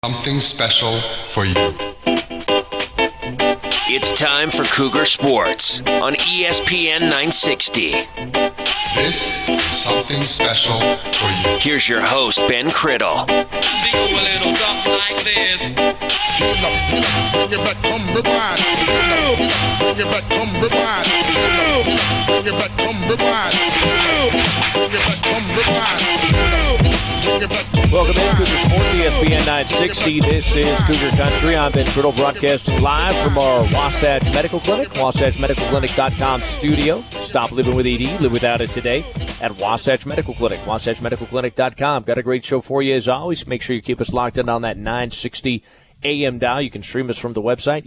Something special for you. It's time for Cougar Sports on ESPN 960. This is something special for you. Here's your host, Ben Criddle. Welcome in Cougar Sports, ESPN 960. This is Cougar Country. I'm Ben Criddle, broadcasting live from our Wasatch Medical Clinic, WasatchMedicalClinic.com studio. Stop living with ED, live without it today at Wasatch Medical Clinic, WasatchMedicalClinic.com. Got a great show for you as always. Make sure you keep us locked in on that 960 AM dial. You can stream us from the website,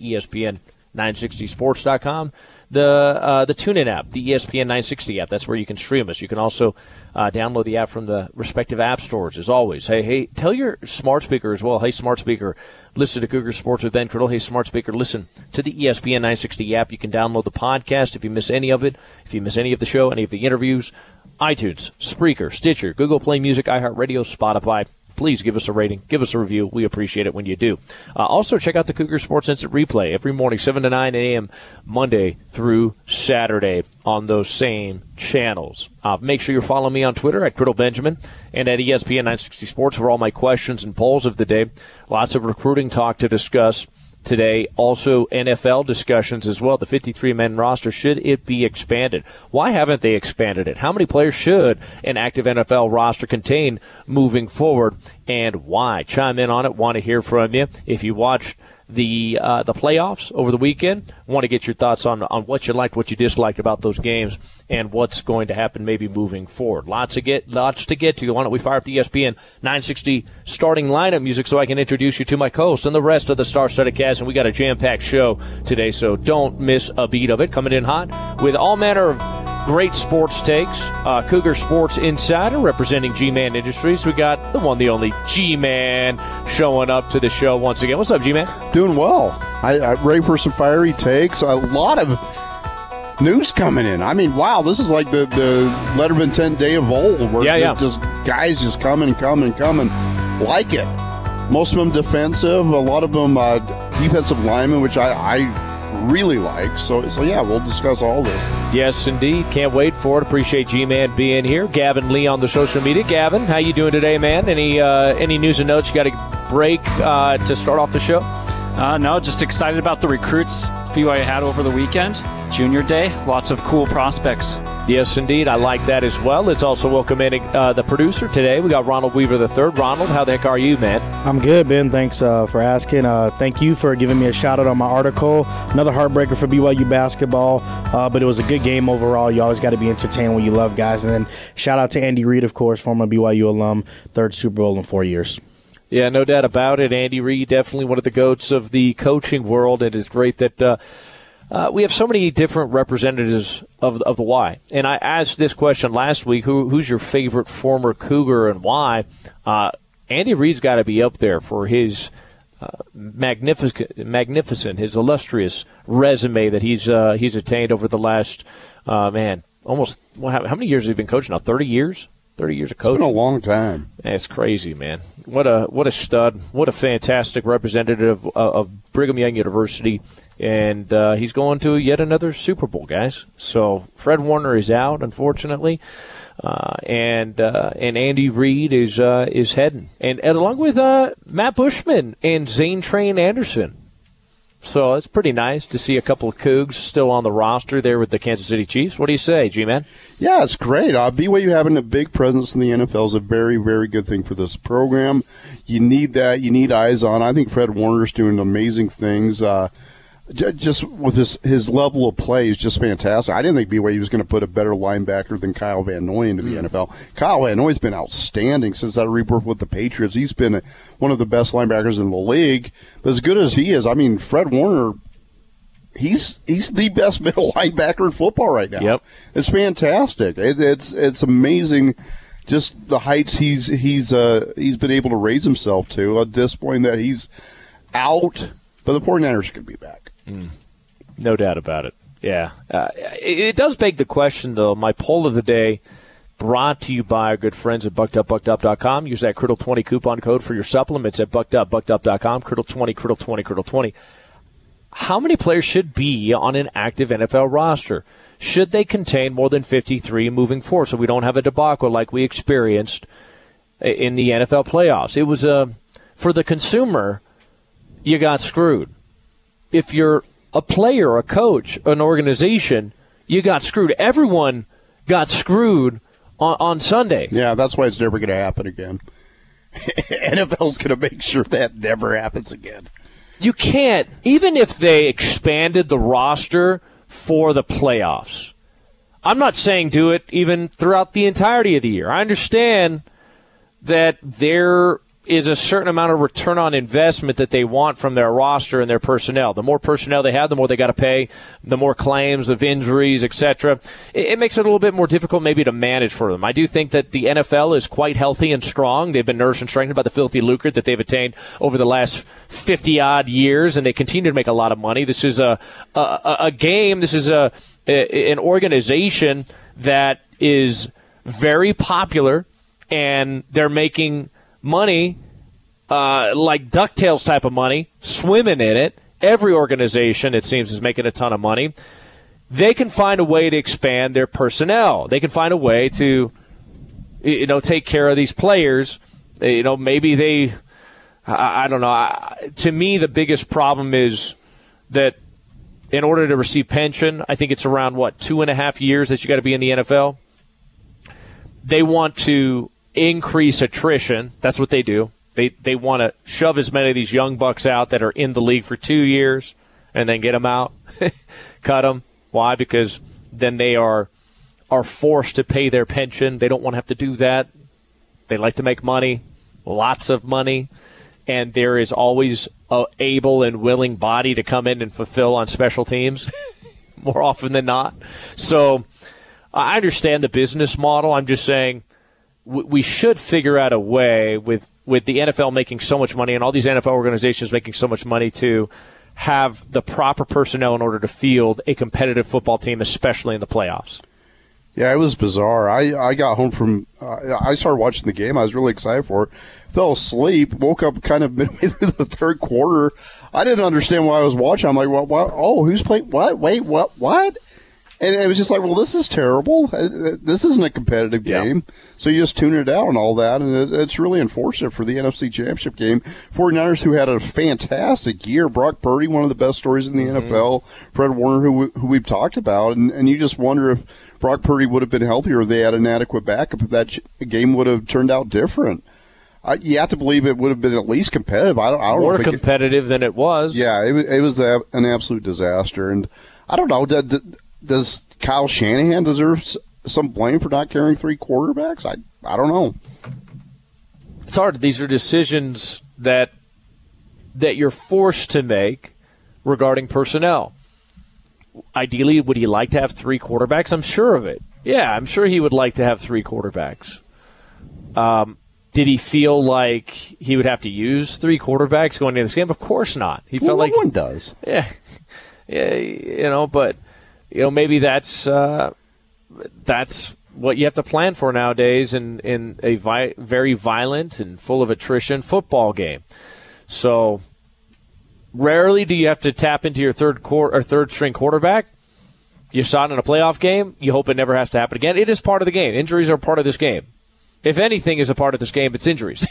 ESPN960sports.com. The TuneIn app, the ESPN 960 app, that's where you can stream us. You can also download the app from the respective app stores, as always. Hey, tell your smart speaker as well. Hey, smart speaker, listen to Cougar Sports with Ben Criddle. Hey, smart speaker, listen to the ESPN 960 app. You can download the podcast if you miss any of it, if you miss any of the show, any of the interviews. iTunes, Spreaker, Stitcher, Google Play Music, iHeartRadio, Spotify. Please give us a rating, give us a review. We appreciate it when you do. Also, check out the Cougar Sports Instant Replay every morning, 7 to 9 a.m., Monday through Saturday on those same channels. Make sure you follow me on Twitter at Criddle Benjamin and at ESPN 960 Sports for all my questions and polls of the day. Lots of recruiting talk to discuss today. Also, NFL discussions as well. The 53-man roster, should it be expanded? Why haven't they expanded it? How many players should an active NFL roster contain moving forward, and why? Chime in on it. Want to hear from you. If you watched the playoffs over the weekend, want to get your thoughts on what you liked, what you disliked about those games, and what's going to happen maybe moving forward. Lots to get to. Why don't we fire up the ESPN 960 starting lineup music so I can introduce you to my co-host and the rest of the star-studded cast, and we got a jam-packed show today, so don't miss a beat of it. Coming in hot with all manner of great sports takes. Cougar Sports Insider representing G-Man Industries. We got the one, the only G-Man showing up to the show once again. What's up, G-Man? Doing well. I'm ready for some fiery takes. A lot of news coming in. I mean, wow, this is like the Letterman 10 day of old. Where just guys just coming. Like it. Most of them defensive. A lot of them defensive linemen, which I really like. So yeah, we'll discuss all this. Yes, indeed. Can't wait for it. Appreciate G-Man being here. Gavin Lee on the social media. Gavin, how you doing today, man? Any news and notes you got to break to start off the show? No, just excited about the recruits BYU had over the weekend. Junior Day, lots of cool prospects. Yes, indeed. I like that as well. Let's also welcome in the producer today. We got Ronald Weaver III. Ronald, how the heck are you, man? I'm good, Ben. Thanks for asking. Thank you for giving me a shout-out on my article. Another heartbreaker for BYU basketball, but it was a good game overall. You always got to be entertained when you love guys. And then shout-out to Andy Reid, of course, former BYU alum, third Super Bowl in 4 years. Yeah, no doubt about it. Andy Reid, definitely one of the GOATs of the coaching world. It is great that we have so many different representatives of the Y. And I asked this question last week, who's your favorite former Cougar and why? Andy Reid's got to be up there for his magnificent, his illustrious resume that he's attained over the last, almost, how many years has he been coaching now? 30 years? 30 years of coaching. It's been a long time. That's crazy, man. What a stud. What a fantastic representative of Brigham Young University. And he's going to yet another Super Bowl, guys. So Fred Warner is out, unfortunately. And Andy Reid is heading. And along with Matt Bushman and Zane Train Anderson. So it's pretty nice to see a couple of Cougs still on the roster there with the Kansas City Chiefs. What do you say, G-Man? Yeah, it's great. BYU having a big presence in the NFL is a very, very good thing for this program. You need that. You need eyes on. I think Fred Warner's doing amazing things. Just with his level of play is just fantastic. I didn't think BYU was going to put a better linebacker than Kyle Van Noy into the NFL. Kyle Van Noy's been outstanding since that rebirth with the Patriots. He's been one of the best linebackers in the league. But as good as he is, I mean, Fred Warner, he's the best middle linebacker in football right now. Yep. It's fantastic. It's amazing. Just the heights he's been able to raise himself to. At this point that he's out, but the 49ers could be back. No doubt about it. Yeah. It does beg the question, though. My poll of the day brought to you by our good friends at BuckedUp.com. Use that Criddle20 coupon code for your supplements at BuckedUp.com. Criddle20, Criddle20, Criddle20. How many players should be on an active NFL roster? Should they contain more than 53 moving forward so we don't have a debacle like we experienced in the NFL playoffs? It was for the consumer, you got screwed. If you're a player, a coach, an organization, you got screwed. Everyone got screwed on Sunday. Yeah, that's why it's never going to happen again. NFL's going to make sure that never happens again. You can't, even if they expanded the roster for the playoffs. I'm not saying do it even throughout the entirety of the year. I understand that there is a certain amount of return on investment that they want from their roster and their personnel. The more personnel they have, the more they got to pay, the more claims of injuries, etc. It makes it a little bit more difficult maybe to manage for them. I do think that the NFL is quite healthy and strong. They've been nourished and strengthened by the filthy lucre that they've attained over the last 50-odd years, and they continue to make a lot of money. This is a game. This is an organization that is very popular, and they're making money, like DuckTales type of money, swimming in it. Every organization, it seems, is making a ton of money. They can find a way to expand their personnel. They can find a way to, take care of these players. Maybe they, I don't know. To me, the biggest problem is that in order to receive pension, I think it's around, 2.5 years that you got to be in the NFL. They want to increase attrition. That's what they do. They want to shove as many of these young bucks out that are in the league for 2 years and then get them out, cut them. Why? Because then they are forced to pay their pension. They don't want to have to do that. They like to make money, lots of money, and there is always an able and willing body to come in and fulfill on special teams more often than not. So I understand the business model. I'm just saying we should figure out a way with the NFL making so much money and all these NFL organizations making so much money to have the proper personnel in order to field a competitive football team, especially in the playoffs. Yeah, it was bizarre. I got home from I started watching the game. I was really excited for it. Fell asleep, woke up kind of midway through the third quarter. I didn't understand why I was watching. I'm like, what? Oh, who's playing? What? Wait, what? And it was just like, well, this is terrible. This isn't a competitive game. Yeah. So you just tune it out and all that, and it's really unfortunate for the NFC Championship game. 49ers, who had a fantastic year. Brock Purdy, one of the best stories in the NFL. Fred Warner, who we've talked about. And you just wonder if Brock Purdy would have been healthier if they had an adequate backup, if that game would have turned out different. You have to believe it would have been at least competitive. I don't more know competitive than it was. Yeah, it was an absolute disaster. And I don't know, does Kyle Shanahan deserve some blame for not carrying 3 quarterbacks? I don't know. It's hard. These are decisions that you're forced to make regarding personnel. Ideally, would he like to have 3 quarterbacks? I'm sure of it. Yeah, I'm sure he would like to have 3 quarterbacks. Did he feel like he would have to use 3 quarterbacks going into this game? Of course not. He felt like no one does. Yeah, but maybe that's what you have to plan for nowadays in a very violent and full of attrition football game. So rarely do you have to tap into your third string quarterback. You saw it in a playoff game. You hope it never has to happen again. It is part of the game. Injuries are part of this game. If anything is a part of this game, it's injuries.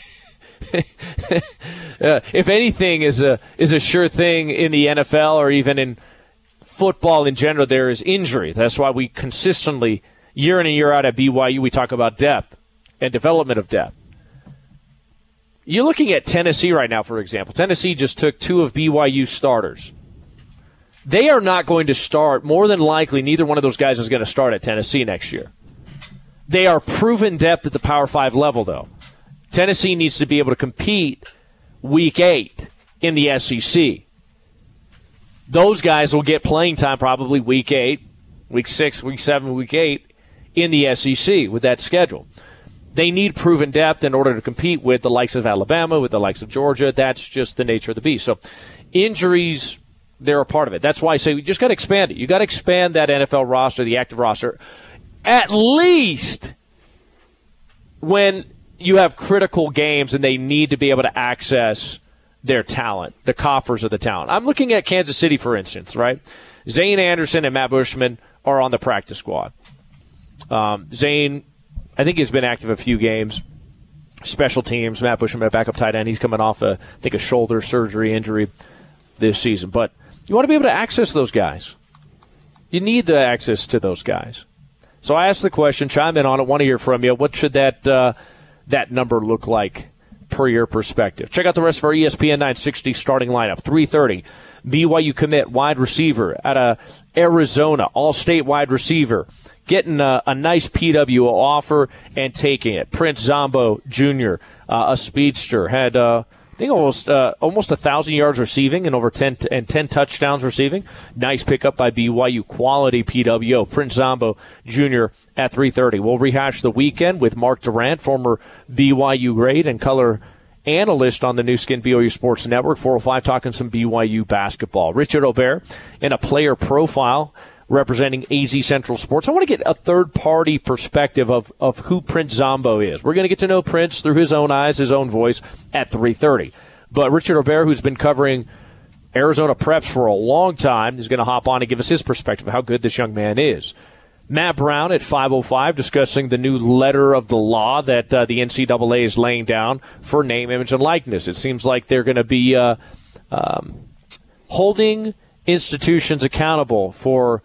If anything is a sure thing in the NFL or even in football in general, there is injury. That's why we consistently, year in and year out at BYU, we talk about depth and development of depth. You're looking at Tennessee right now, for example. Tennessee just took 2 of BYU's starters. They are not going to start. More than likely, neither one of those guys is going to start at Tennessee next year. They are proven depth at the Power 5 level, though. Tennessee needs to be able to compete Week 8 in the SEC. Those guys will get playing time probably Week 8, Week 6, Week 7, Week 8 in the SEC with that schedule. They need proven depth in order to compete with the likes of Alabama, with the likes of Georgia. That's just the nature of the beast. So injuries, they're a part of it. That's why I say we just got to expand it. You got to expand that NFL roster, the active roster, at least when you have critical games and they need to be able to access their talent, the coffers of the talent. I'm looking at Kansas City, for instance, right? Zane Anderson and Matt Bushman are on the practice squad. Zane, I think he's been active a few games. Special teams, Matt Bushman, backup tight end. He's coming off, a shoulder surgery injury this season. But you want to be able to access those guys. You need the access to those guys. So I asked the question, chime in on it, want to hear from you. What should that number look like per your perspective? Check out the rest of our ESPN 960 starting lineup. 3:30, BYU commit wide receiver out of Arizona, all-state wide receiver, getting a nice PW offer and taking it. Prince Zombo Jr., a speedster, had I think almost 1,000 yards receiving and over 10 touchdowns receiving. Nice pickup by BYU, quality PWO. Prince Zombo Jr. at 3:30. We'll rehash the weekend with Mark Durant, former BYU great and color analyst on the new Skin BYU Sports Network. 405 talking some BYU basketball. Richard Aubert in a player profile representing AZ Central Sports. I want to get a third-party perspective of who Prince Zombo is. We're going to get to know Prince through his own eyes, his own voice at 3:30. But Richard Aubert, who's been covering Arizona Preps for a long time, is going to hop on and give us his perspective of how good this young man is. Matt Brown at 5:05 discussing the new letter of the law that the NCAA is laying down for name, image, and likeness. It seems like they're going to be holding institutions accountable for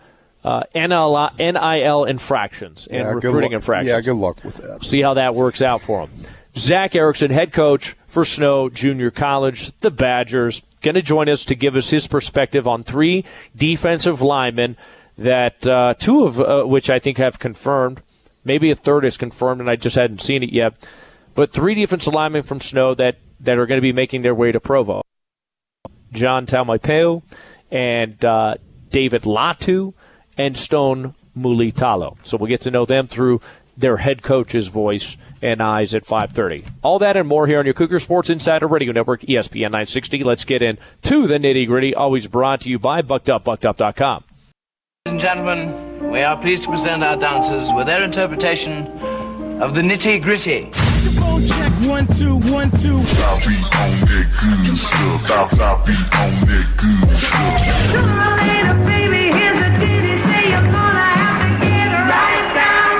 NIL infractions and recruiting infractions. Yeah, good luck with that. See how that works out for them. Zach Erickson, head coach for Snow Junior College, the Badgers, going to join us to give us his perspective on 3 defensive linemen that 2 of which I think have confirmed. Maybe a third is confirmed, and I just hadn't seen it yet. But 3 defensive linemen from Snow that are going to be making their way to Provo. John Taumaipeu and David Latu and Stone Mulitalo. So we'll get to know them through their head coach's voice and eyes at 5:30. All that and more here on your Cougar Sports Insider Radio Network, ESPN 960. Let's get into the nitty-gritty, always brought to you by BuckedUp.com. Ladies and gentlemen, we are pleased to present our dancers with their interpretation of the nitty-gritty. Check 1 2 1 2. I'll be on that good stuff. I'll be on that good stuff. Sooner or later, baby, here's a ditty. Say you're gonna have to get right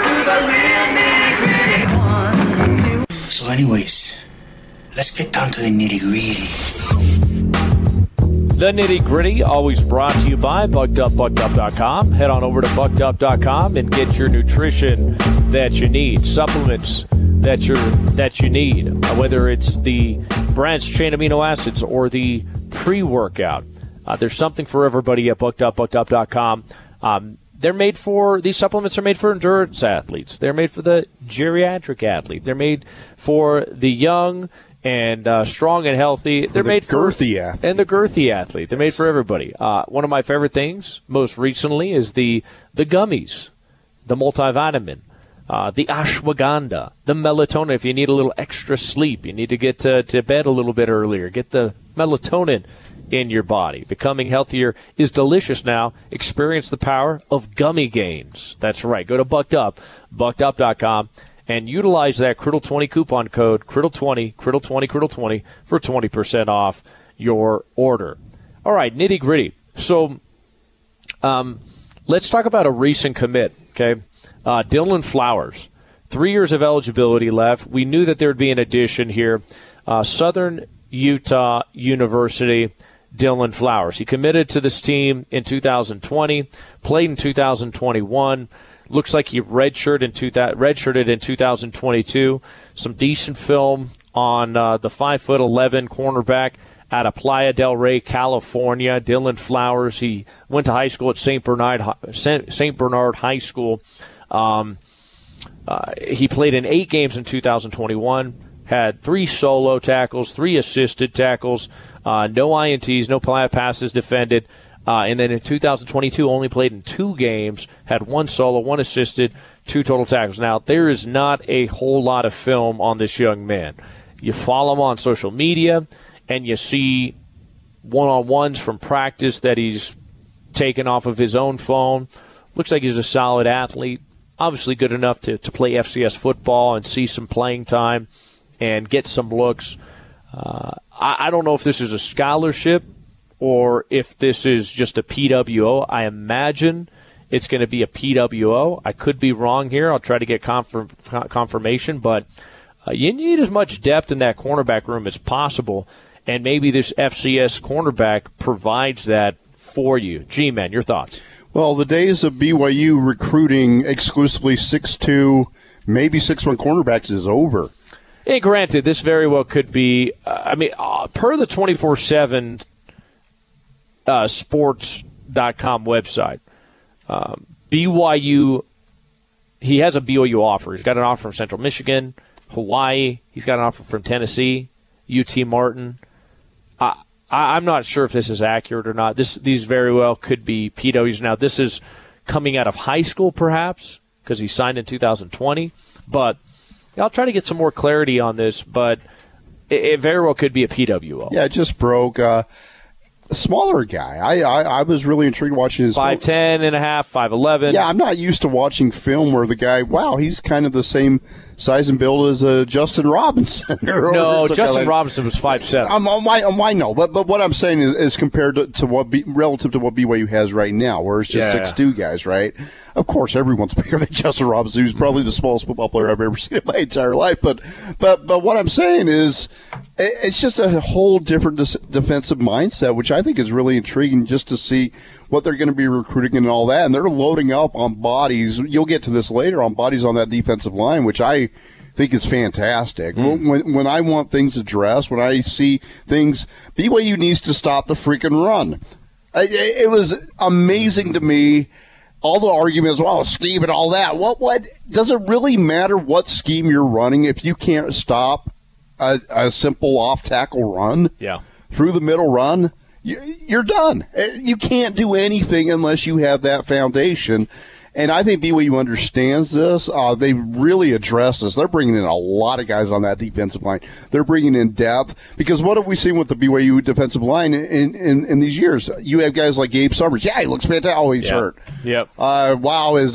down to the real nitty-gritty. 1 2. So anyways, let's get down to the nitty-gritty. The nitty-gritty, always brought to you by BuckedUp.com. Head on over to BuckedUp.com and get your nutrition that you need, supplements that you need, whether it's the branched chain amino acids or the pre-workout. There's something for everybody at BuckedUp.com. These supplements are made for endurance athletes. They're made for the geriatric athlete. They're made for the young and strong and healthy. They're made for girthy athlete. And the girthy athlete. They're made for everybody. One of my favorite things most recently is the gummies, the multivitamin, the ashwagandha, the melatonin. If you need a little extra sleep, you need to get to bed a little bit earlier. Get the melatonin in your body. Becoming healthier is delicious now. Experience the power of gummy gains. That's right. Go to BuckedUp.com, and utilize that Criddle20 coupon code, Criddle20, Criddle20, Criddle20 for 20% off your order. All right, nitty-gritty. So let's talk about a recent commit, okay? Dylan Flowers, 3 years of eligibility left. We knew that there would be an addition here. Southern Utah University, Dylan Flowers. He committed to this team in 2020, played in 2021. Looks like he redshirted in 2022. Some decent film on the 5'11" cornerback out of Playa del Rey, California. Dylan Flowers. He went to high school at St. Bernard High School. He played in 8 games in 2021. Had 3 solo tackles, 3 assisted tackles, no INTs, no passes defended. And then in 2022, only played in 2 games, had 1 solo, 1 assisted, 2 total tackles. Now, there is not a whole lot of film on this young man. You follow him on social media, and you see one-on-ones from practice that he's taken off of his own phone. Looks like he's a solid athlete. obviously good enough to play FCS football and see some playing time and get some looks. I don't know if this is a scholarship or if this is just a PWO. I imagine it's going to be a PWO. I could be wrong here. I'll try to get confirmation, but you need as much depth in that cornerback room as possible, and maybe this FCS cornerback provides that for you. G-Man, your thoughts? Well, the days of BYU recruiting exclusively 6'2", maybe 6'1" cornerbacks is over. And granted, this very well could be, per the 24/7 sports.com website, BYU, he has a BYU offer. He's got an offer from Central Michigan, Hawaii. He's got an offer from Tennessee, UT Martin. I'm not sure if this is accurate or not. These very well could be PWs. Now, this is coming out of high school, perhaps, because he signed in 2020. But I'll try to get some more clarity on this, but it very well could be a PWO. Yeah, it just broke. A smaller guy. I was really intrigued watching his 5'10 and a half, 5'11. Yeah, I'm not used to watching film where the guy, wow, he's kind of the same size and build as Justin Robinson. No, Justin Robinson was 5'7". I know, but what I'm saying is compared to what relative to what BYU has right now, where it's just 6'2" guys, right? Of course, everyone's bigger than Justin Robinson, who's probably the smallest football player I've ever seen in my entire life. But what I'm saying is, it's just a whole different defensive mindset, which I think is really intriguing just to see what they're going to be recruiting and all that. And they're loading up on bodies. You'll get to this later, on bodies on that defensive line, which I think is fantastic. When I want things addressed, when I see things, BYU needs to stop the freaking run. It was amazing to me. All the arguments, well, scheme and all that. What does it really matter what scheme you're running if you can't stop a simple off-tackle run? Yeah. Through the middle run? You're done. You can't do anything unless you have that foundation. And I think BYU understands this. They really address this. They're bringing in a lot of guys on that defensive line. They're bringing in depth. Because what have we seen with the BYU defensive line in these years? You have guys like Gabe Summers. Yeah, he looks fantastic. Oh, he's hurt. Yep. Wow is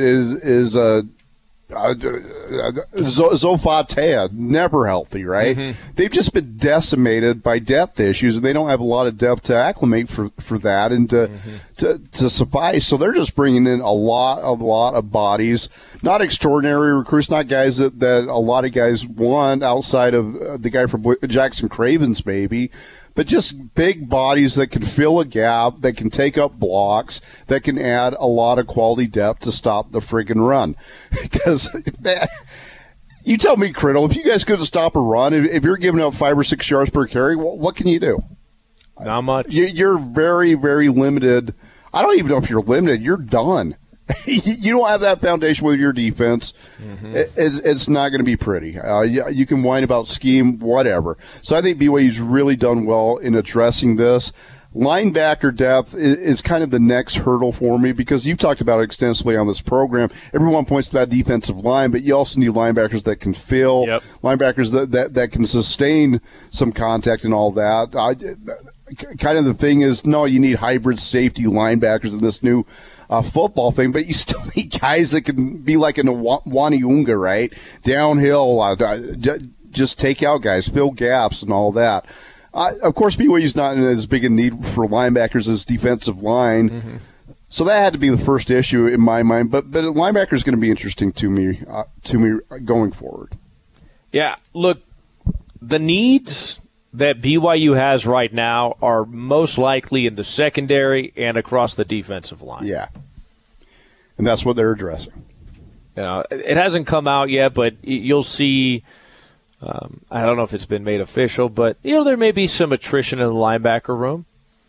Zofatea, never healthy, right? Mm-hmm. They've just been decimated by depth issues, and they don't have a lot of depth to acclimate for that and to suffice. So they're just bringing in a lot of bodies, not extraordinary recruits, not guys that a lot of guys want outside of the guy from Jackson Cravens, maybe. But just big bodies that can fill a gap, that can take up blocks, that can add a lot of quality depth to stop the friggin' run. Because, man, you tell me, Criddle, if you guys could stop a run, if you're giving up 5 or 6 yards per carry, what can you do? Not much. You're very, very limited. I don't even know if you're limited. You're done. You don't have that foundation with your defense. Mm-hmm. It's not going to be pretty. You can whine about scheme, whatever. So I think BYU's really done well in addressing this. Linebacker depth is kind of the next hurdle for me because you've talked about it extensively on this program. Everyone points to that defensive line, but you also need linebackers that can fill, linebackers that can sustain some contact and all that. Kind of the thing is, no, you need hybrid safety linebackers in this new football thing, but you still need guys that can be like in a Waniunga, right? Downhill, just take out guys, fill gaps and all that. Of course, BYU's not in as big a need for linebackers as defensive line. Mm-hmm. So that had to be the first issue in my mind. But linebacker is going to be interesting to me going forward. Yeah, look, the needs that BYU has right now are most likely in the secondary and across the defensive line. Yeah, and that's what they're addressing. It hasn't come out yet, but you'll see. I don't know if it's been made official, but there may be some attrition in the linebacker room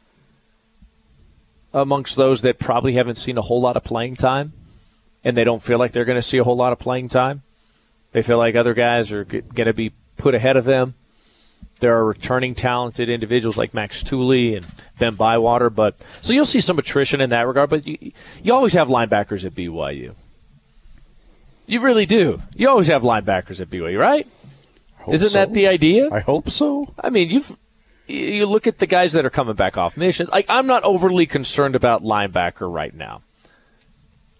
amongst those that probably haven't seen a whole lot of playing time, and they don't feel like they're going to see a whole lot of playing time. They feel like other guys are going to be put ahead of them. There are returning talented individuals like Max Tooley and Ben Bywater, so you'll see some attrition in that regard. But you always have linebackers at BYU. You really do. You always have linebackers at BYU, right? Isn't that the idea? I hope so. I mean, you look at the guys that are coming back off missions. I'm not overly concerned about linebacker right now.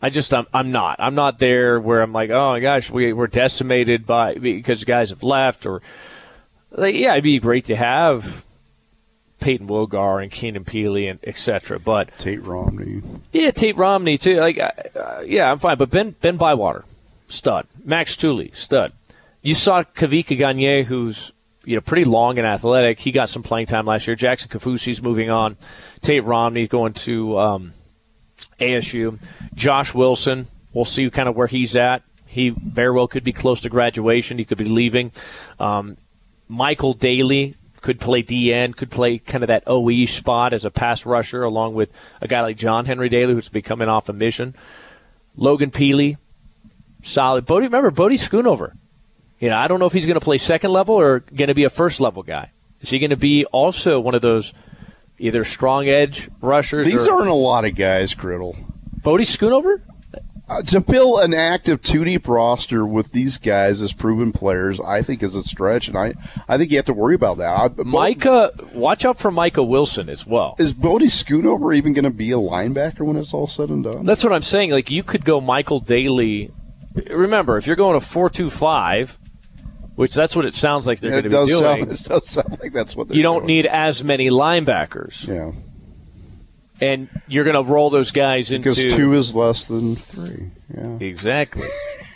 I'm not. I'm not there where I'm like, oh my gosh, we're decimated because guys have left, or it'd be great to have Peyton Wilgar and Keenan Peely and etc. But Tate Romney. Yeah, Tate Romney too. I'm fine. But Ben Bywater, stud. Max Tooley, stud. You saw Kavika Gagne, who's pretty long and athletic. He got some playing time last year. Jackson Kafusi's moving on. Tate Romney going to ASU. Josh Wilson, we'll see kind of where he's at. He very well could be close to graduation. He could be leaving. Michael Daly could play DN, could play kind of that OE spot as a pass rusher, along with a guy like John Henry Daly, who's coming off a mission. Logan Peely, solid. Bodie Schoonover. I don't know if he's going to play second level or going to be a first level guy. Is he going to be also one of those either strong edge rushers? These aren't a lot of guys, Criddle. Bodie Schoonover? To build an active two-deep roster with these guys as proven players, I think is a stretch, and I think you have to worry about that. Watch out for Micah Wilson as well. Is Bodie Schoonover even going to be a linebacker when it's all said and done? That's what I'm saying. Like, you could go Michael Daly. Remember, if you're going to 4-2-5, which that's what it sounds like they're going to be doing. It does sound like that's what they're doing. You don't need as many linebackers. Yeah. And you're going to roll those guys into... Because 2 is less than 3. Yeah. Exactly.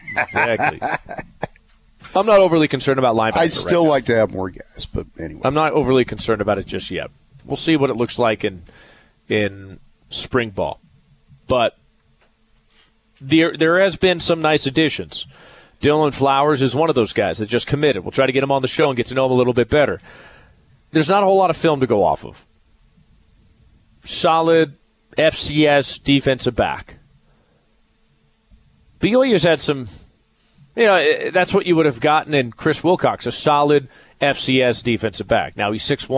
I'm not overly concerned about linebackers. I'd still like to have more guys, but anyway. I'm not overly concerned about it just yet. We'll see what it looks like in spring ball. But there has been some nice additions. Dylan Flowers is one of those guys that just committed. We'll try to get him on the show and get to know him a little bit better. There's not a whole lot of film to go off of. Solid FCS defensive back. BYU's had some, that's what you would have gotten in Chris Wilcox, a solid FCS defensive back. Now he's 6'1",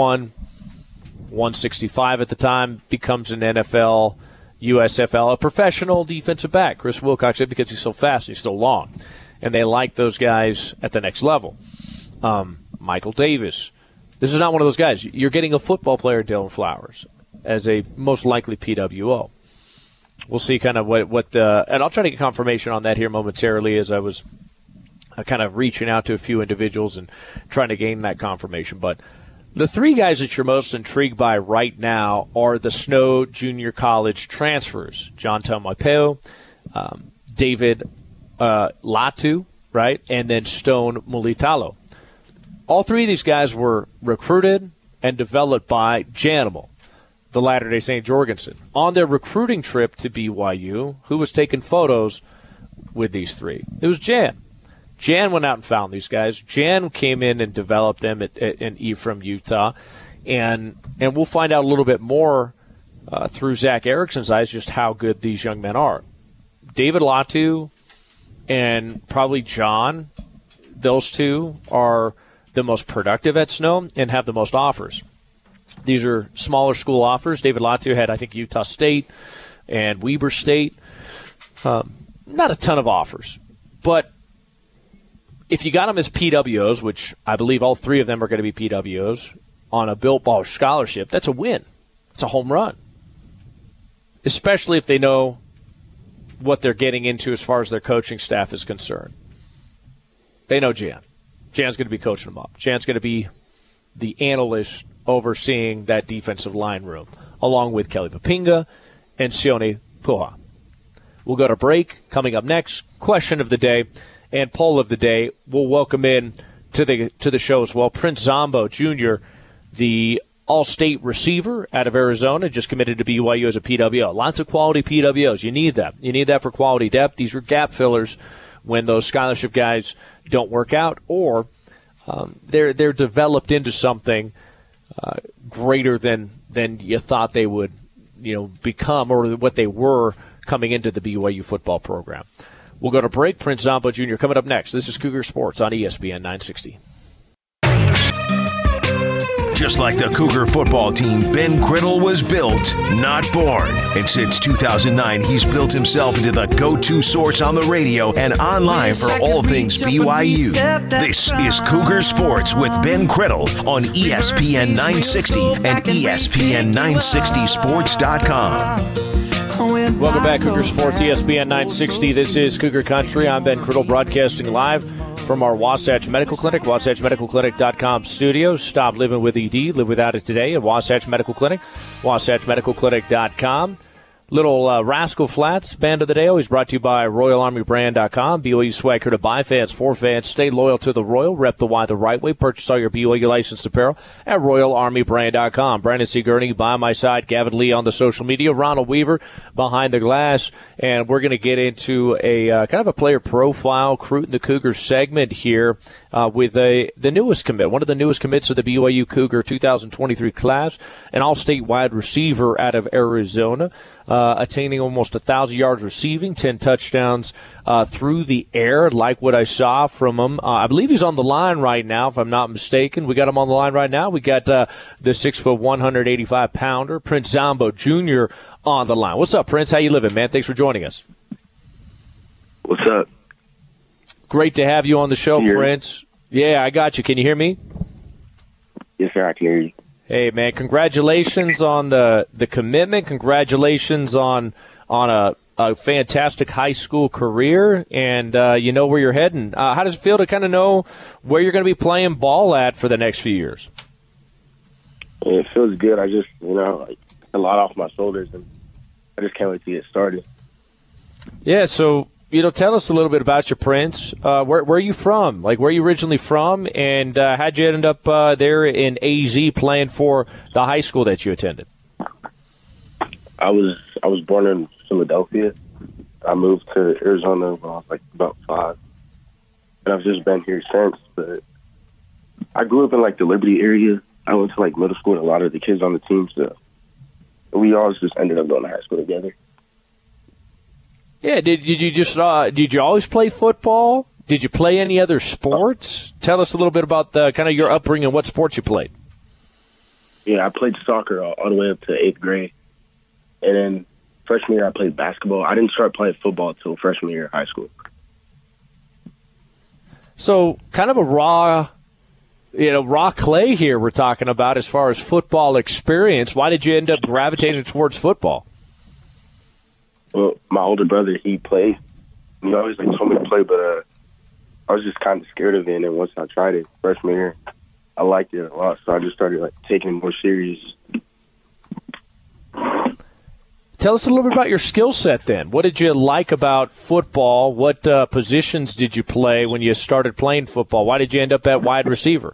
165 at the time, becomes an NFL, USFL, a professional defensive back. Chris Wilcox, because he's so fast, he's so long. And they like those guys at the next level. Michael Davis. This is not one of those guys. You're getting a football player, Dylan Flowers, as a most likely PWO. We'll see kind of what the – and I'll try to get confirmation on that here momentarily as I was kind of reaching out to a few individuals and trying to gain that confirmation. But the 3 guys that you're most intrigued by right now are the Snow Junior College transfers. John Taumapeo, David Latu, right, and then Stone Mulitalo. All 3 of these guys were recruited and developed by Janimal, the Latter-day Saint Jorgensen, on their recruiting trip to BYU. Who was taking photos with these 3? It was Jan. Jan went out and found these guys. Jan came in and developed them in Ephraim, Utah, and we'll find out a little bit more through Zach Erickson's eyes just how good these young men are. David Latu and probably John, those 2 are the most productive at Snow and have the most offers. These are smaller school offers. David Latu had, I think, Utah State and Weber State. Not a ton of offers. But if you got them as PWOs, which I believe all 3 of them are going to be PWOs, on a Built Bar scholarship, that's a win. It's a home run. Especially if they know what they're getting into as far as their coaching staff is concerned. They know Jan. Jan's going to be coaching them up. Jan's going to be the analyst overseeing that defensive line room, along with Kelly Papinga and Sione Puha. We'll go to break. Coming up next, question of the day and poll of the day. We'll welcome in to the show as well Prince Zombo Jr., the all-state receiver out of Arizona, just committed to BYU as a PWO. Lots of quality PWOs. You need that. You need that for quality depth. These are gap fillers when those scholarship guys don't work out, or they're developed into something greater than you thought they would, become, or what they were coming into the BYU football program. We'll go to break. Prince Zombo Jr. coming up next. This is Cougar Sports on ESPN 960. Just like the Cougar football team, Ben Criddle was built, not born. And since 2009, he's built himself into the go-to source on the radio and online for all things BYU. This is Cougar Sports with Ben Criddle on ESPN 960 and ESPN960sports.com. Welcome back, Cougar Sports, ESPN 960. This is Cougar Country. I'm Ben Criddle, broadcasting live from our Wasatch Medical Clinic, WasatchMedicalClinic.com studios. Stop living with ED, live without it today at Wasatch Medical Clinic, WasatchMedicalClinic.com. Little Rascal Flats Band of the Day, always brought to you by RoyalArmyBrand.com. BYU swag here to buy fans, for fans. Stay loyal to the Royal. Rep the Y the right way. Purchase all your BYU licensed apparel at RoyalArmyBrand.com. Brandon C. Gurney by my side. Gavin Lee on the social media. Ronald Weaver behind the glass. And we're going to get into a kind of a player profile, Recruiting the Cougar segment here with the newest commit, one of the newest commits of the BYU Cougar 2023 class, an all-state wide receiver out of Arizona. Attaining almost 1,000 yards receiving, 10 touchdowns through the air, like what I saw from him. I believe he's on the line right now, if I'm not mistaken. We got him on the line right now. We got the 6', 185-pounder, Prince Zombo Jr. on the line. What's up, Prince? How you living, man? Thanks for joining us. What's up? Great to have you on the show, Prince. Yeah, I got you. Can you hear me? Yes, sir, I can hear you. Hey, man, congratulations on the commitment. Congratulations on a fantastic high school career, and you know where you're heading. How does it feel to kind of know where you're going to be playing ball at for the next few years? It feels good. I just, like, a lot off my shoulders, and I just can't wait to get started. Yeah, so, tell us a little bit about your Prince. Where are you from? Like, where are you originally from, and how'd you end up there in AZ playing for the high school that you attended? I was born in Philadelphia. I moved to Arizona when I was like about 5, and I've just been here since. But I grew up in like the Liberty area. I went to like middle school with a lot of the kids on the team, so we all just ended up going to high school together. Yeah, did you always play football? Did you play any other sports? Tell us a little bit about the kind of your upbringing, what sports you played. Yeah, I played soccer all the way up to 8th grade. And then freshman year I played basketball. I didn't start playing football until freshman year of high school. So kind of a raw clay here we're talking about as far as football experience. Why did you end up gravitating towards football? Well, my older brother, he played. He always told me to play, but I was just kind of scared of it. And then once I tried it freshman year, I liked it a lot, so I just started taking it more serious. Tell us a little bit about your skill set then. What did you like about football? What positions did you play when you started playing football? Why did you end up at wide receiver?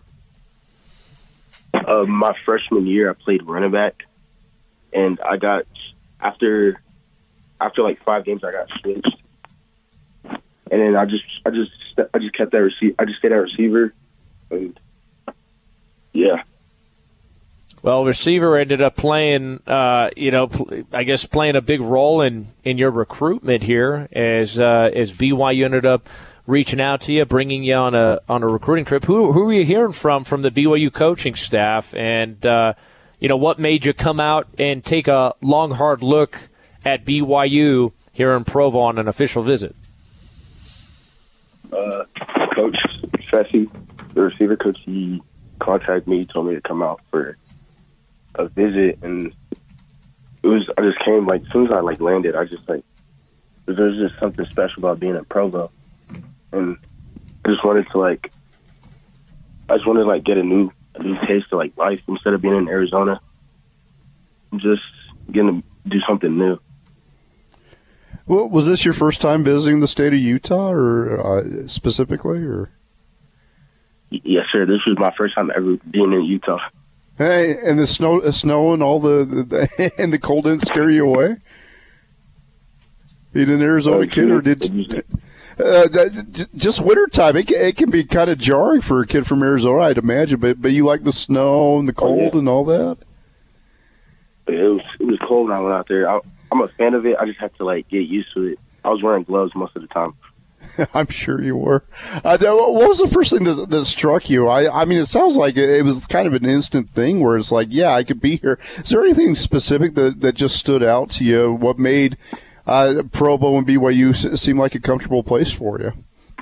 My freshman year, I played running back, and I got after 5 games, I got switched, and then I just kept that receiver. I just stayed at receiver, and yeah. Well, receiver ended up playing, I guess playing a big role in your recruitment here as BYU ended up reaching out to you, bringing you on a recruiting trip. Who were you hearing from the BYU coaching staff, and what made you come out and take a long, hard look at BYU here in Provo on an official visit? Coach Fessy, the receiver coach, he contacted me, told me to come out for a visit, and I just came, as soon as I landed, there's just something special about being in Provo, and I just wanted to get a new taste of life instead of being in Arizona. I'm just getting to do something new. Well, was this your first time visiting the state of Utah, or specifically, or? Yes, sir. This was my first time ever being in Utah. Hey, and the snow and all the and the cold didn't scare you away? Being an Arizona kid, or just wintertime? It can be kind of jarring for a kid from Arizona, I'd imagine. But you like the snow and the cold and all that? It was cold when I went out there. I'm a fan of it. I just have to get used to it. I was wearing gloves most of the time. I'm sure you were. What was the first thing that struck you? I mean, it sounds like it was kind of an instant thing where it's I could be here. Is there anything specific that just stood out to you? What made Provo and BYU seem like a comfortable place for you?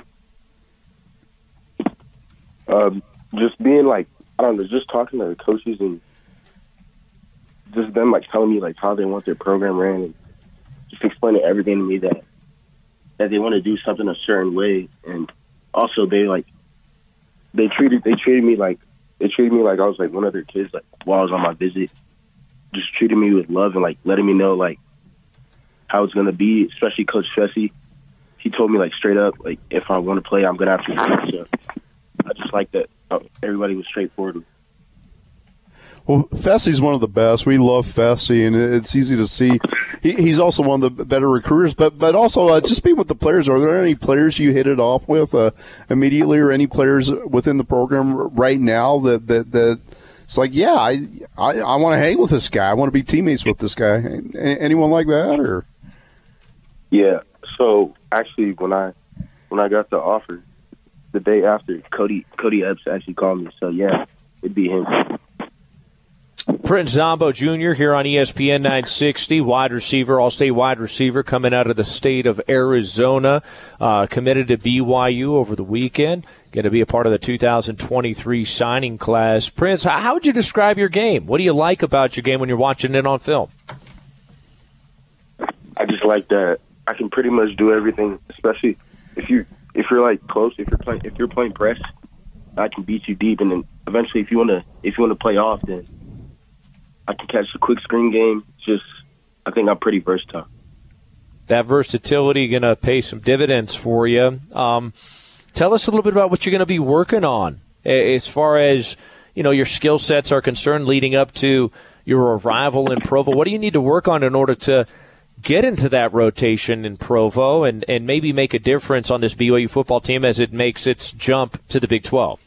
Just being I don't know, just talking to the coaches and just them telling me how they want their program ran, and explaining everything to me that they want to do something a certain way, and also they treated me like I was like one of their kids. Like while I was on my visit, just treated me with love and like letting me know like how it's gonna be. Especially Coach Fessy, he told me like straight up like if I want to play, I'm gonna have to play. So I just like that everybody was straightforward. Well, Fessy's one of the best. We love Fessy, and it's easy to see. He's also one of the better recruiters, but also just being with the players. Are there any players you hit it off with immediately, or any players within the program right now that it's like, yeah, I want to hang with this guy. I want to be teammates with this guy. Anyone like that, or? Yeah. So actually, when I got the offer, the day after, Cody Epps actually called me. So yeah, it'd be him. Prince Zombo Jr. here on ESPN 960, wide receiver, all-state wide receiver coming out of the state of Arizona, committed to BYU over the weekend, going to be a part of the 2023 signing class. Prince, how would you describe your game? What do you like about your game when you're watching it on film? I just like that I can pretty much do everything, especially if you're like close, if you're playing press, I can beat you deep, and then eventually if you want to play off, then I can catch the quick screen game. I think I'm pretty versatile. That versatility going to pay some dividends for you. Tell us a little bit about what you're going to be working on as far as your skill sets are concerned leading up to your arrival in Provo. What do you need to work on in order to get into that rotation in Provo and maybe make a difference on this BYU football team as it makes its jump to the Big 12?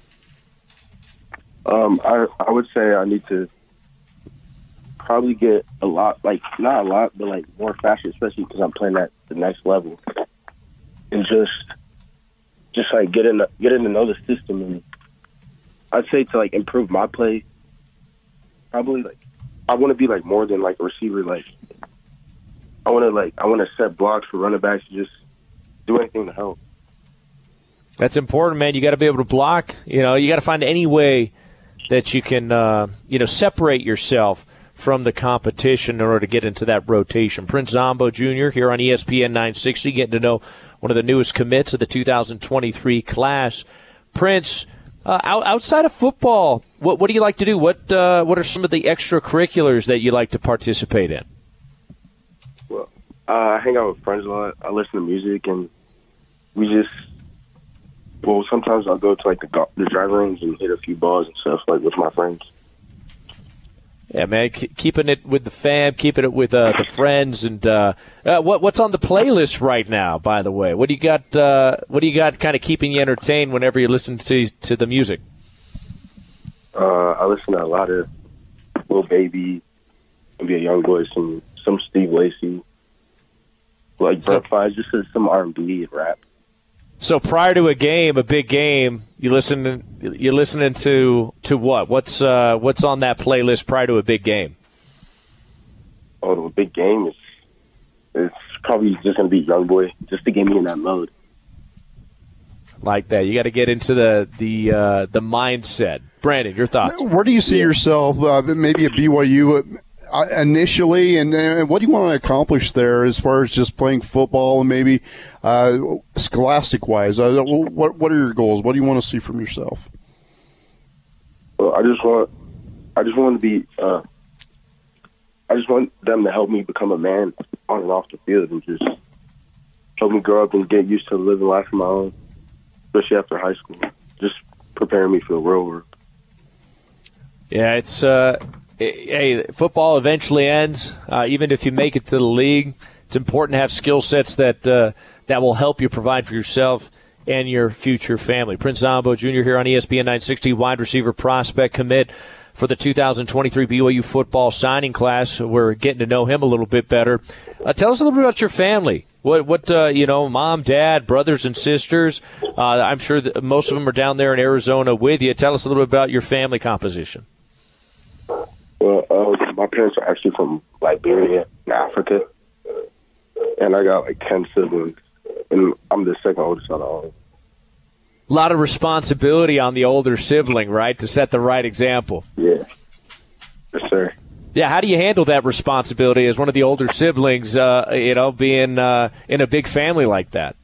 I would say I need to probably get a lot, like not a lot, but like more faster, especially because I'm playing at the next level, and just like getting to know the system. And I'd say to like improve my play, probably like I want to be like more than like a receiver. Like I want to set blocks for running backs, just do anything to help. That's important, man. You got to be able to block. You got to find any way that you can separate yourself from the competition in order to get into that rotation. Prince Zombo Jr. here on ESPN 960, getting to know one of the newest commits of the 2023 class. Prince, outside of football, what do you like to do? What are some of the extracurriculars that you like to participate in? Well, I hang out with friends a lot. I listen to music, and sometimes I'll go to like the driving range and hit a few balls and stuff like with my friends. Yeah, man, keeping it with the fam, keeping it with the friends, and what's on the playlist right now? By the way, what do you got? Kind of keeping you entertained whenever you listen to the music? I listen to a lot of Lil Baby, maybe a Young Boy, some Steve Lacy, like Brett Favre, just some R&B and rap. So prior to a big game, you're listening to what? What's on that playlist prior to a big game? Oh, a big game it's probably just gonna be Young Boy, just to get me in that mode. Like that, you got to get into the mindset. Brandon, your thoughts? Where do you see yourself? Maybe at BYU. Initially, and what do you want to accomplish there as far as just playing football and maybe scholastic-wise? What are your goals? What do you want to see from yourself? Well, I just want to be. I just want them to help me become a man on and off the field, and just help me grow up and get used to living life of my own, especially after high school. Just preparing me for the real world. Yeah, it's. Hey, football eventually ends. Even if you make it to the league, it's important to have skill sets that will help you provide for yourself and your future family. Prince Zombo Jr. here on ESPN 960, wide receiver prospect commit for the 2023 BYU football signing class. We're getting to know him a little bit better. Tell us a little bit about your family. What mom, dad, brothers, and sisters. I'm sure that most of them are down there in Arizona with you. Tell us a little bit about your family composition. Well, my parents are actually from Liberia in Africa, and I got 10 siblings, and I'm the second oldest out of all. A lot of responsibility on the older sibling, right, to set the right example. Yeah. Yes, sir. Yeah, how do you handle that responsibility as one of the older siblings, being in a big family like that?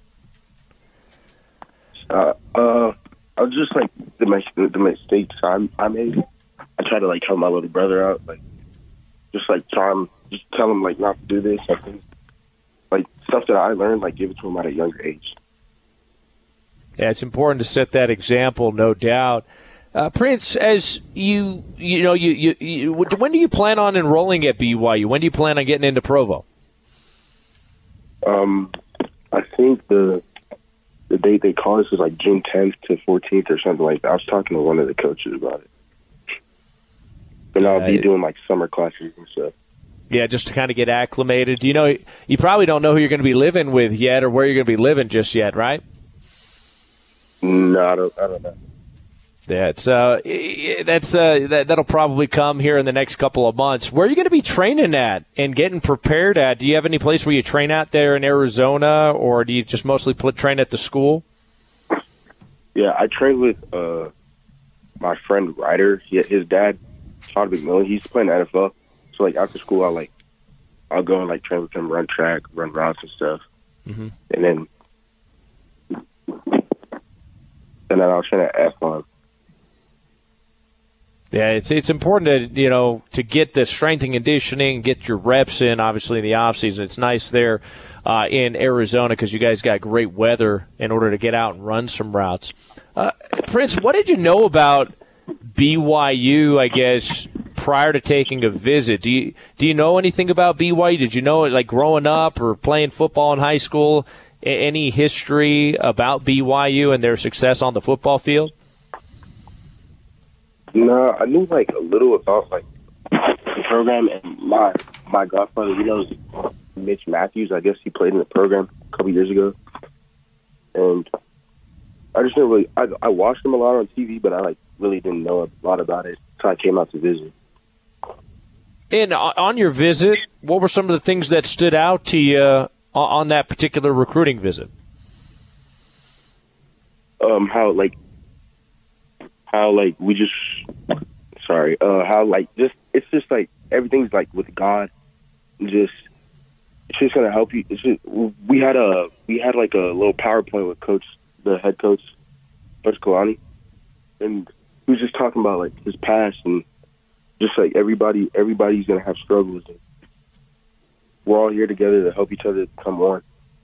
I was just like the mistakes I made. I try to like help my little brother out, like just tell him like not to do this. I think like stuff that I learned, like give it to him at a younger age. Yeah, it's important to set that example, no doubt. Prince, as you when do you plan on enrolling at BYU? When do you plan on getting into Provo? I think the date they call us is like June 10th to 14th or something like that. I was talking to one of the coaches about it. And I'll be doing like summer classes and stuff. Yeah, just to kind of get acclimated. You probably don't know who you're going to be living with yet or where you're going to be living just yet, right? No, I don't know. Yeah, that'll probably come here in the next couple of months. Where are you going to be training at and getting prepared at? Do you have any place where you train out there in Arizona, or do you just mostly train at the school? Yeah, I train with my friend Ryder. His dad, Todd McMillan, he's playing NFL. So like after school, I'll go and like train with him, run track, run routes and stuff, and then I'll train at F1. Yeah, it's important to get the strength and conditioning, get your reps in, obviously, in the offseason. It's nice there in Arizona because you guys got great weather in order to get out and run some routes. Prince, what did you know about BYU, I guess, prior to taking a visit? Do you know anything about BYU? Did you know it like growing up or playing football in high school? Any history about BYU and their success on the football field? No, I knew like a little about like the program, and my godfather, he knows Mitch Matthews. I guess he played in the program a couple years ago, and I just didn't really. I watched him a lot on TV, but I like really didn't know a lot about it, so I came out to visit. And on your visit, what were some of the things that stood out to you on that particular recruiting visit? It's just like everything's like with God. It's just gonna help you. We had like a little PowerPoint with the head coach, Coach Kalani, and he was just talking about like his past and just like everybody's gonna have struggles. And we're all here together to help each other come on.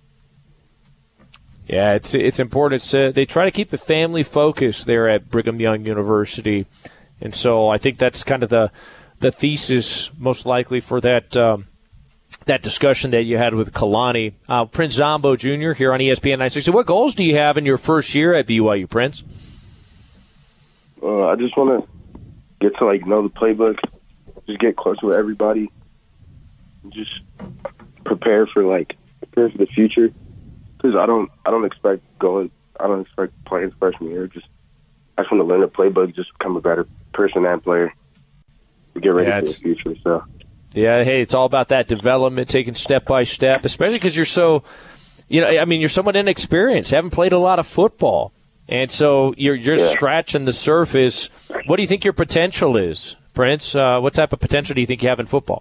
Yeah, it's important. They try to keep the family focused there at Brigham Young University, and so I think that's kind of the thesis most likely for that discussion that you had with Kalani. Prince Zombo Jr. here on ESPN 960. What goals do you have in your first year at BYU, Prince? I just want to get to like know the playbook, just get closer with everybody, and just prepare for the future. Because I don't expect playing freshman year. I just want to learn the playbook, just become a better person and player. Get ready for the future. So. Yeah, hey, it's all about that development, taking step by step, especially because you're so, you're somewhat inexperienced, haven't played a lot of football, and so you're scratching the surface. What do you think your potential is, Prince? What type of potential do you think you have in football?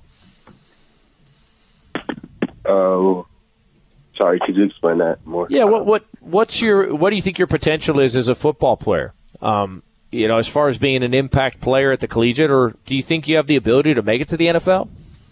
Sorry, could you explain that more? Yeah, what do you think your potential is as a football player? As far as being an impact player at the collegiate, or do you think you have the ability to make it to the NFL?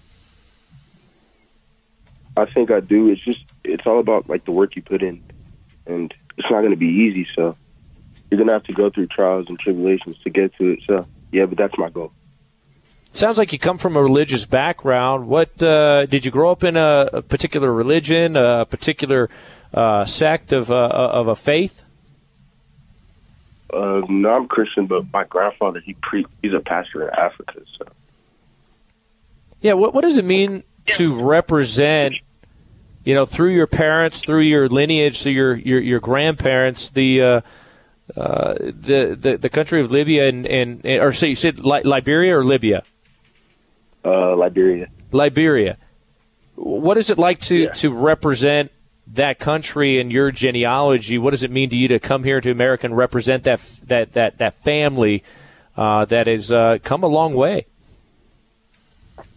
I think I do. It's all about like the work you put in, and it's not going to be easy. So you're going to have to go through trials and tribulations to get to it. So yeah, but that's my goal. Sounds like you come from a religious background. What did you grow up in a particular religion, a particular sect of a faith? No, I'm Christian, but my grandfather he's a pastor in Africa. So yeah, what does it mean to represent? Through your parents, through your lineage, through your grandparents, the country of Libya or so you said Liberia or Libya? Liberia. Liberia. What is it like to represent that country and your genealogy? What does it mean to you to come here to America and represent that family that has come a long way?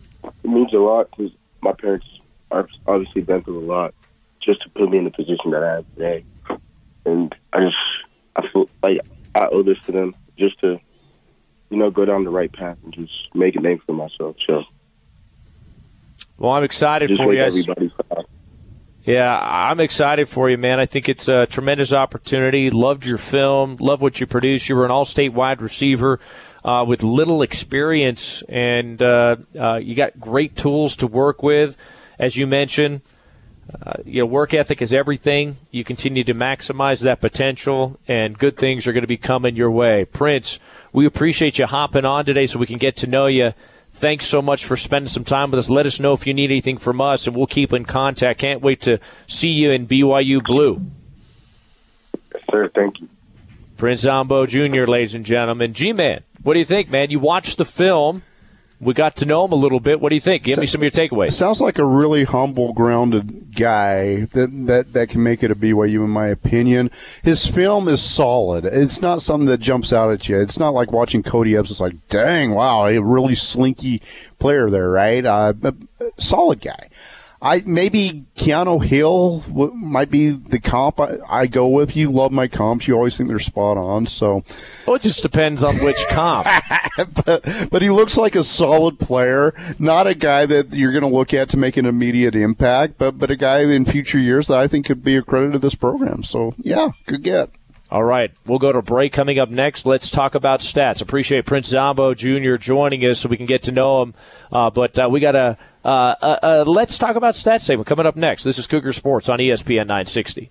it means a lot because my parents have obviously been through a lot just to put me in the position that I have today. And I feel like I owe this to them just to, go down the right path and just make a name for myself. So, well, I'm excited just for you. Everybody proud. Yeah, I'm excited for you, man. I think it's a tremendous opportunity. Loved your film. Love what you produced. You were an all-state wide receiver with little experience, and you got great tools to work with. As you mentioned, work ethic is everything. You continue to maximize that potential, and good things are going to be coming your way. Prince, we appreciate you hopping on today so we can get to know you. Thanks so much for spending some time with us. Let us know if you need anything from us, and we'll keep in contact. Can't wait to see you in BYU Blue. Yes, sir. Thank you. Prince Zombo Jr., ladies and gentlemen. G-Man, what do you think, man? You watched the film. We got to know him a little bit. What do you think? Give me some of your takeaways. Sounds like a really humble, grounded guy that can make it a BYU, in my opinion. His film is solid. It's not something that jumps out at you. It's not like watching Cody Epps. It's like, dang, wow, a really slinky player there, right? Solid guy. Maybe Keanu Hill might be the comp I go with. You love my comps. You always think they're spot on. So, it just depends on which comp. but he looks like a solid player, not a guy that you're going to look at to make an immediate impact, but a guy in future years that I think could be a credit to this program. So, yeah, good get. All right, we'll go to break. Coming up next, let's talk about stats. Appreciate Prince Zombo Jr. joining us so we can get to know him. But we got a let's talk about stats segment coming up next. This is Cougar Sports on ESPN 960.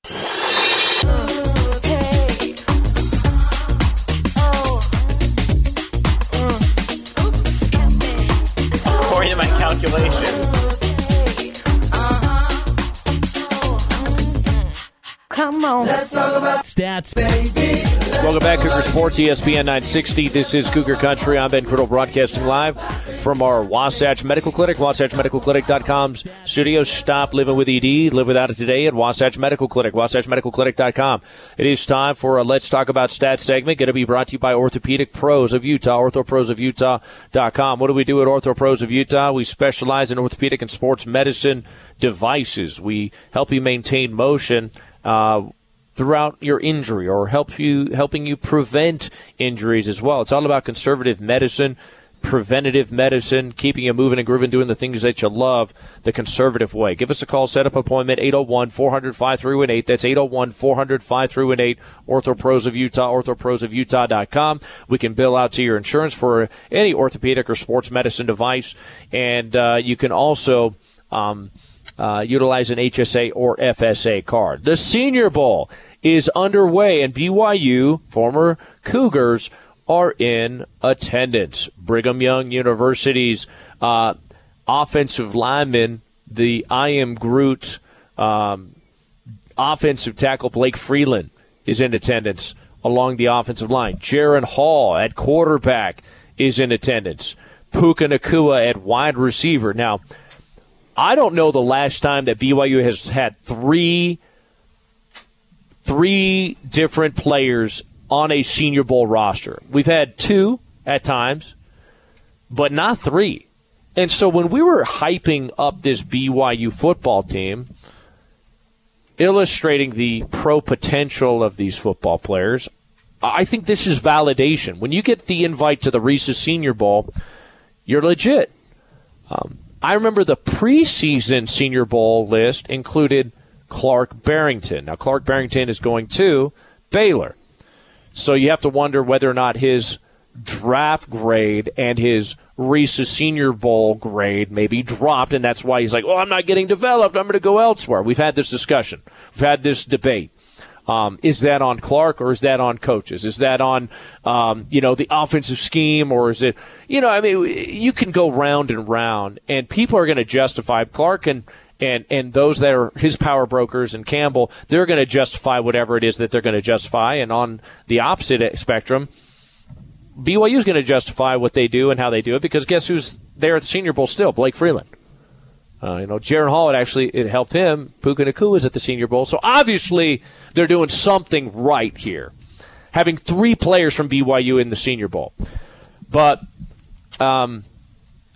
According to my calculation. Come on. Let's talk about stats, baby. Welcome back, Cougar Sports, ESPN 960. This is Cougar Country. I'm Ben Criddle, broadcasting live from our Wasatch Medical Clinic, WasatchMedicalClinic.com's studio. Stop living with ED. Live without it today at Wasatch Medical Clinic, WasatchMedicalClinic.com. It is time for a Let's Talk About Stats segment, going to be brought to you by Orthopedic Pros of Utah, OrthoPros.Utah.com. What do we do at Ortho Pros of Utah? We specialize in orthopedic and sports medicine devices. We help you maintain motion throughout your injury, or helping you prevent injuries as well. It's all about conservative medicine, preventative medicine, keeping you moving and grooving, doing the things that you love the conservative way. Give us a call, set up an appointment, 801-400-5318. That's 801-400-5318. Ortho Pros of Utah, OrthoPros.Utah.com. We can bill out to your insurance for any orthopedic or sports medicine device, and you can also utilize an HSA or FSA card. The Senior Bowl is underway, and BYU, former Cougars, are in attendance. Brigham Young University's offensive lineman, the I Am Groot offensive tackle Blake Freeland, is in attendance along the offensive line. Jaron Hall at quarterback is in attendance. Puka Nacua at wide receiver. Now, I don't know the last time that BYU has had three different players on a Senior Bowl roster. We've had two at times, but not three. And so when we were hyping up this BYU football team, illustrating the pro potential of these football players, I think this is validation. When you get the invite to the Reese's Senior Bowl, you're legit. I remember the preseason Senior Bowl list included Clark Barrington. Now, Clark Barrington is going to Baylor. So you have to wonder whether or not his draft grade and his Reese's Senior Bowl grade may be dropped, and that's why he's like, I'm not getting developed. I'm going to go elsewhere. We've had this discussion. We've had this debate. Is that on Clark, or is that on coaches? Is that on, the offensive scheme, or is it, you can go round and round, and people are going to justify Clark and those that are his power brokers and Campbell, they're going to justify whatever it is that they're going to justify. And on the opposite spectrum, BYU is going to justify what they do and how they do it, because guess who's there at the Senior Bowl still? Blake Freeland. Jaron Hall, it helped him. Puka Nacua is at the Senior Bowl. So obviously they're doing something right here, having three players from BYU in the Senior Bowl. But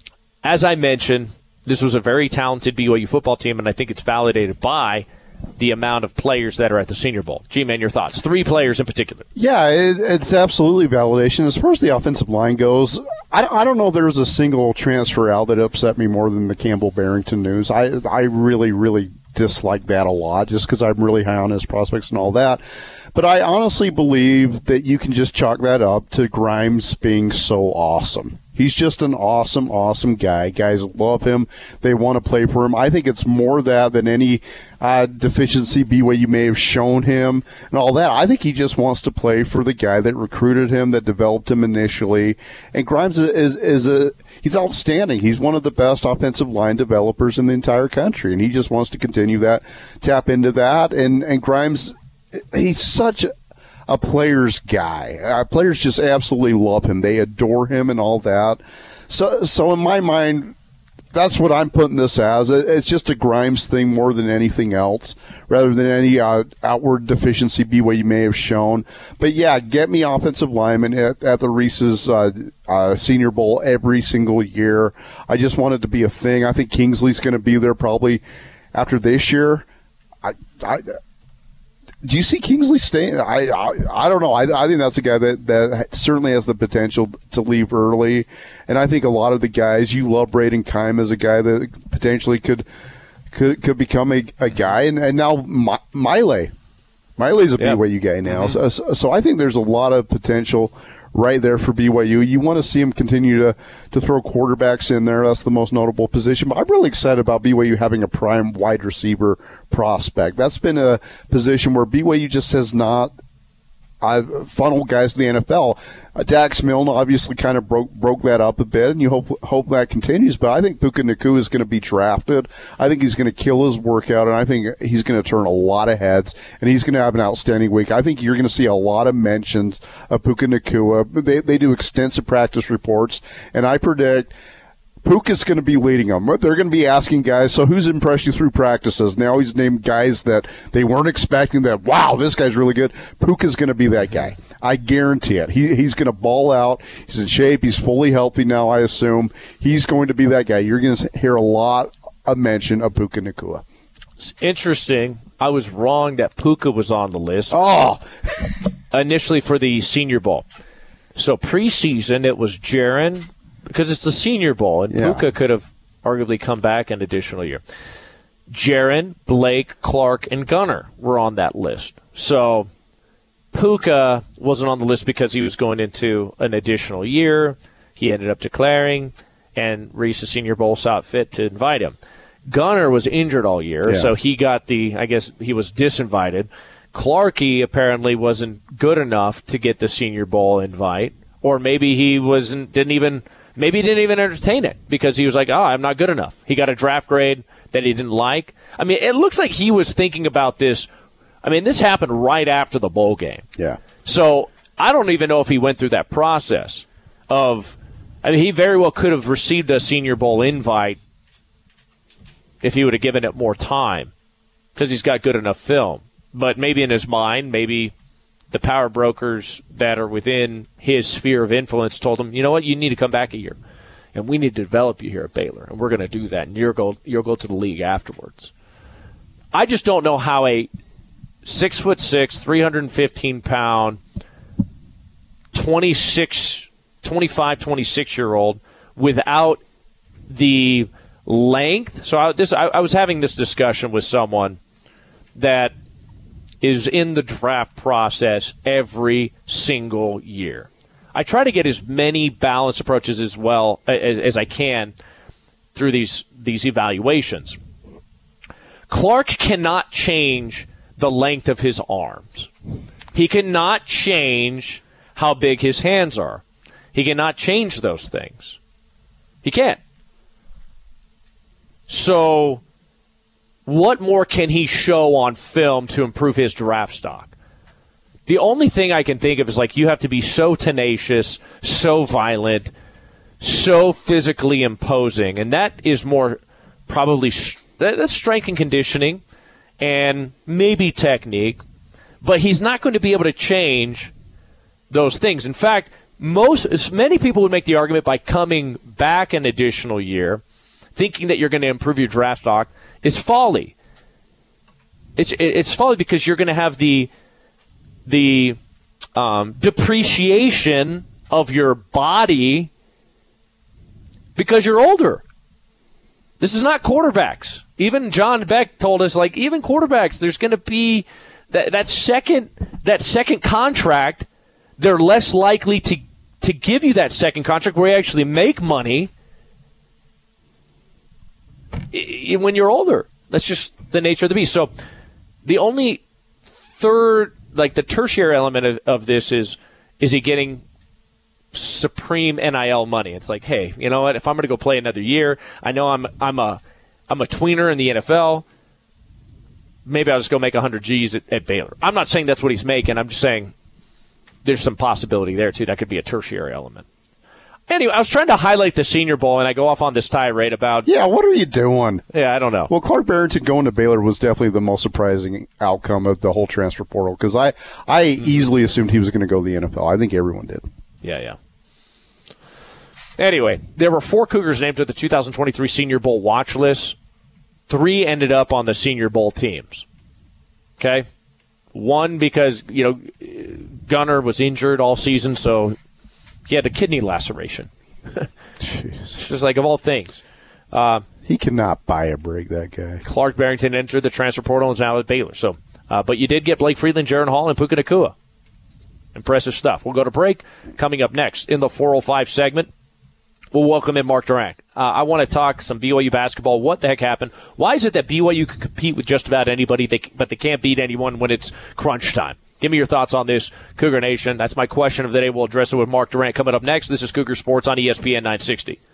as I mentioned, this was a very talented BYU football team, and I think it's validated by the amount of players that are at the Senior Bowl. G-Man, your thoughts? 3 players in particular. Yeah, it's absolutely validation. As far as the offensive line goes, I don't know if there was a single transfer out that upset me more than the Campbell Barrington news. I really, really dislike that a lot just because I'm really high on his prospects and all that. But I honestly believe that you can just chalk that up to Grimes being so awesome. He's just an awesome, awesome guy. Guys love him. They want to play for him. I think it's more that than any deficiency BYU may have shown him and all that. I think he just wants to play for the guy that recruited him, that developed him initially. And Grimes he's outstanding. He's one of the best offensive line developers in the entire country, and he just wants to continue that, tap into that. And Grimes, he's such a player's guy. Players just absolutely love him. They adore him and all that. So in my mind, that's what I'm putting this as. It's just a Grimes thing more than anything else, rather than any outward deficiency BYU may have shown. But, yeah, get me offensive linemen at the Reese's Senior Bowl every single year. I just want it to be a thing. I think Kingsley's going to be there probably after this year. Do you see Kingsley staying? I don't know. I think that's a guy that certainly has the potential to leave early. And I think a lot of the guys, you love Braden Keim as a guy that potentially could become a guy. And now Miley's a BYU guy now. Mm-hmm. So I think there's a lot of potential right there for BYU. You want to see him continue to throw quarterbacks in there. That's the most notable position. But I'm really excited about BYU having a prime wide receiver prospect. That's been a position where BYU just has not funneled guys to the NFL. Dax Milne obviously kind of broke that up a bit, and you hope that continues. But I think Puka Nacua is going to be drafted. I think he's going to kill his workout, and I think he's going to turn a lot of heads, and he's going to have an outstanding week. I think you're going to see a lot of mentions of Puka Nacua. They do extensive practice reports, and I predict Puka's going to be leading them. They're going to be asking guys, so who's impressed you through practices? And they always name guys that they weren't expecting that, wow, this guy's really good. Puka's going to be that guy. I guarantee it. He's going to ball out. He's in shape. He's fully healthy now, I assume. He's going to be that guy. You're going to hear a lot of mention of Puka Nacua. It's interesting. I was wrong that Puka was on the list. Oh! Initially for the Senior Bowl. So preseason, it was Jaron, because it's the Senior Bowl, and Puka could have arguably come back an additional year. Jaron, Blake, Clark, and Gunner were on that list. So Puka wasn't on the list because he was going into an additional year. He ended up declaring, and Reese's Senior Bowl saw it fit to invite him. Gunner was injured all year, so he got I guess he was disinvited. Clarkie apparently wasn't good enough to get the Senior Bowl invite, or maybe he didn't even entertain it because he was like, I'm not good enough. He got a draft grade that he didn't like. I mean, it looks like he was thinking about this. I mean, this happened right after the bowl game. Yeah. So I don't even know if he went through that process he very well could have received a Senior Bowl invite if he would have given it more time because he's got good enough film. But maybe in his mind, maybe the power brokers that are within his sphere of influence told him, you know what, you need to come back a year, and we need to develop you here at Baylor, and we're going to do that, and you'll go to the league afterwards. I just don't know how a 6'6", 315-pound, 26-year-old without the length. So I was having this discussion with someone that is in the draft process every single year. I try to get as many balanced approaches as well as I can through these evaluations. Clark cannot change the length of his arms. He cannot change how big his hands are. He cannot change those things. He can't. So what more can he show on film to improve his draft stock? The only thing I can think of is you have to be so tenacious, so violent, so physically imposing, and that is more probably that's strength and conditioning and maybe technique, but he's not going to be able to change those things. In fact, Many people would make the argument by coming back an additional year, thinking that you're going to improve your draft stock, is folly. It's folly because you're going to have the depreciation of your body because you're older. This is not quarterbacks. Even John Beck told us, like, even quarterbacks, there's going to be that second contract. They're less likely to give you that second contract where you actually make money when you're older. That's just the nature of the beast. So the only the tertiary element of this is he getting supreme NIL money? It's like, hey, you know what? If I'm going to go play another year, I know I'm a tweener in the NFL. Maybe I'll just go make 100 G's at Baylor. I'm not saying that's what he's making. I'm just saying there's some possibility there, too. That could be a tertiary element. Anyway, I was trying to highlight the Senior Bowl, and I go off on this tirade about... Yeah, what are you doing? Yeah, I don't know. Well, Clark Barrington going to Baylor was definitely the most surprising outcome of the whole transfer portal, because I easily assumed he was going to go to the NFL. I think everyone did. Yeah. Anyway, there were 4 Cougars named to the 2023 Senior Bowl watch list. 3 ended up on the Senior Bowl teams. Okay? 1 because, Gunner was injured all season, so he had a kidney laceration. Jeez. Just like, of all things. He cannot buy a break, that guy. Clark Barrington entered the transfer portal and is now at Baylor. So, but you did get Blake Freeland, Jaron Hall, and Puka Nacua. Impressive stuff. We'll go to break. Coming up next in the 405 segment, we'll welcome in Mark Durant. I want to talk some BYU basketball. What the heck happened? Why is it that BYU can compete with just about anybody, but they can't beat anyone when it's crunch time? Give me your thoughts on this, Cougar Nation. That's my question of the day. We'll address it with Mark Durant coming up next. This is Cougar Sports on ESPN 960.